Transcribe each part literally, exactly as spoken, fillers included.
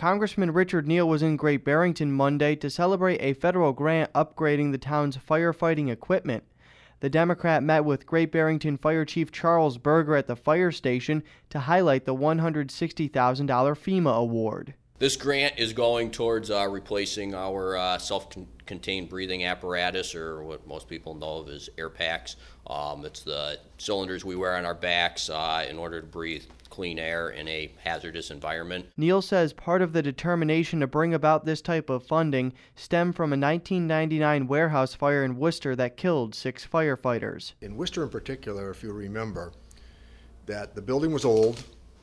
Congressman Richard Neal was in Great Barrington Monday to celebrate a federal grant upgrading the town's firefighting equipment. The Democrat met with Great Barrington Fire Chief Charles Berger at the fire station to highlight the one hundred sixty thousand dollars FEMA award. This grant is going towards uh, replacing our uh, self-contained breathing apparatus, or what most people know of as air packs. Um, it's the cylinders we wear on our backs uh, in order to breathe clean air in a hazardous environment. Neal says part of the determination to bring about this type of funding stemmed from a nineteen ninety-nine warehouse fire in Worcester that killed six firefighters. In Worcester in particular, if you remember, that the building was old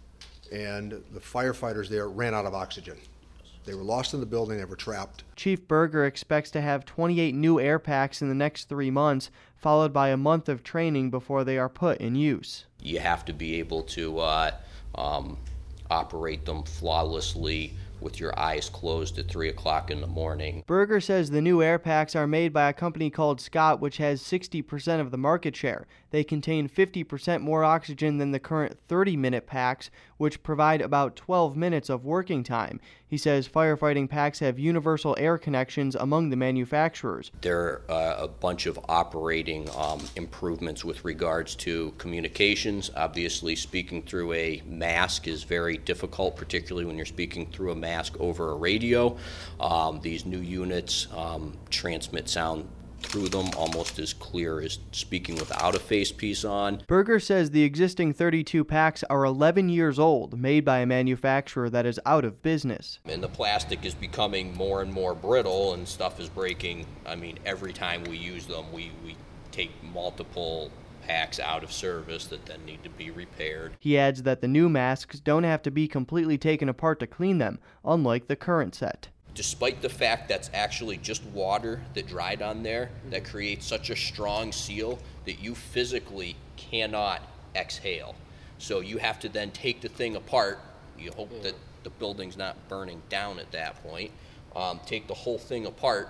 and the firefighters there ran out of oxygen. They were lost in the building, they were trapped. Chief Berger expects to have twenty-eight new air packs in the next three months, followed by a month of training before they are put in use. You have to be able to uh, um, operate them flawlessly with your eyes closed at three o'clock in the morning. Berger says the new air packs are made by a company called Scott, which has sixty percent of the market share. They contain fifty percent more oxygen than the current thirty-minute packs, which provide about twelve minutes of working time. He says firefighting packs have universal air connections among the manufacturers. There are uh, a bunch of operating um, improvements with regards to communications. Obviously, speaking through a mask is very difficult, particularly when you're speaking through a mask over a radio. Um, these new units um, transmit sound through them almost as clear as speaking without a face piece on. Berger says the existing thirty-two packs are eleven years old, made by a manufacturer that is out of business. And the plastic is becoming more and more brittle and stuff is breaking. I mean, every time we use them, we, we take multiple packs out of service that then need to be repaired. He adds that the new masks don't have to be completely taken apart to clean them, unlike the current set. Despite the fact that's actually just water that dried on there that creates such a strong seal that you physically cannot exhale. So you have to then take the thing apart. You hope that the building's not burning down at that point. Um, take the whole thing apart,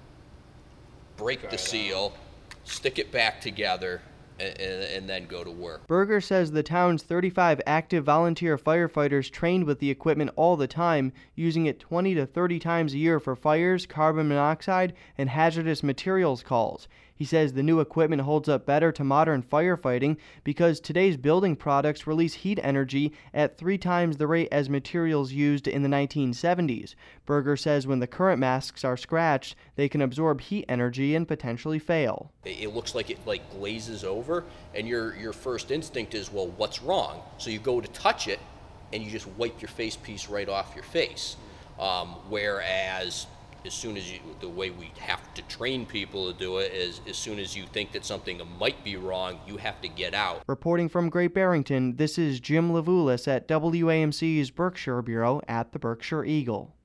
break the seal, stick it back together, And, and then go to work. Berger says the town's thirty-five active volunteer firefighters trained with the equipment all the time, using it twenty to thirty times a year for fires, carbon monoxide, and hazardous materials calls. He says the new equipment holds up better to modern firefighting because today's building products release heat energy at three times the rate as materials used in the nineteen seventies. Berger says when the current masks are scratched, they can absorb heat energy and potentially fail. It looks like it like glazes over, and your your first instinct is, well, what's wrong? So you go to touch it, and you just wipe your face piece right off your face. Um, whereas as soon as you, the way we have to train people to do it is as soon as you think that something might be wrong, you have to get out. Reporting from Great Barrington, this is Jim Levulis at W A M C's Berkshire Bureau at the Berkshire Eagle.